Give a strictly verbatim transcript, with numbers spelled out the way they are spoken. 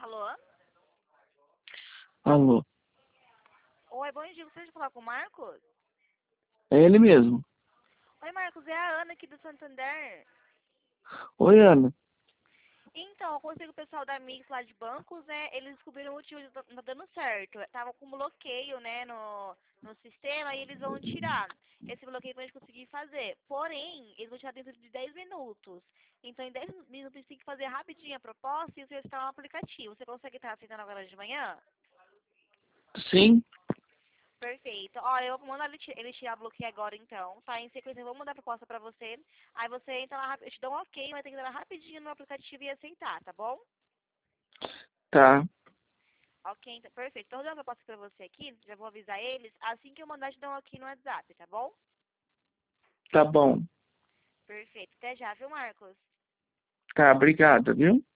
Alô? Alô, Oi, bom dia. Gostaria de falar com o Marcos? é ele mesmo. Oi, Marcos. É a Ana aqui do Santander. Oi, Ana. Então, eu consigo o pessoal da Mix lá de bancos, né? Eles descobriram o motivo de não tá dando certo. Tava com bloqueio, né, no, no sistema e eles vão tirar esse bloqueio pra gente conseguir fazer. Porém, eles vão tirar dentro de dez minutos. Então, em dez minutos, a gente tem que fazer rapidinho a proposta e você instalar um aplicativo. Você consegue estar aceitando agora de manhã? Sim, Perfeito. Ó, eu vou mandar ele, ti- ele tirar bloqueio agora, então, tá? Em sequência, eu vou mandar a proposta pra você. Aí você entra lá, rap- eu te dou um ok, vai ter que entrar rapidinho no aplicativo e aceitar, tá bom? tá, Ok, então, perfeito. Então, eu vou dar uma proposta pra você aqui, já vou avisar eles. Assim que eu mandar, te dou um ok no WhatsApp, tá bom? tá bom. Perfeito. Até já, viu, Marcos? Tá, obrigado, viu?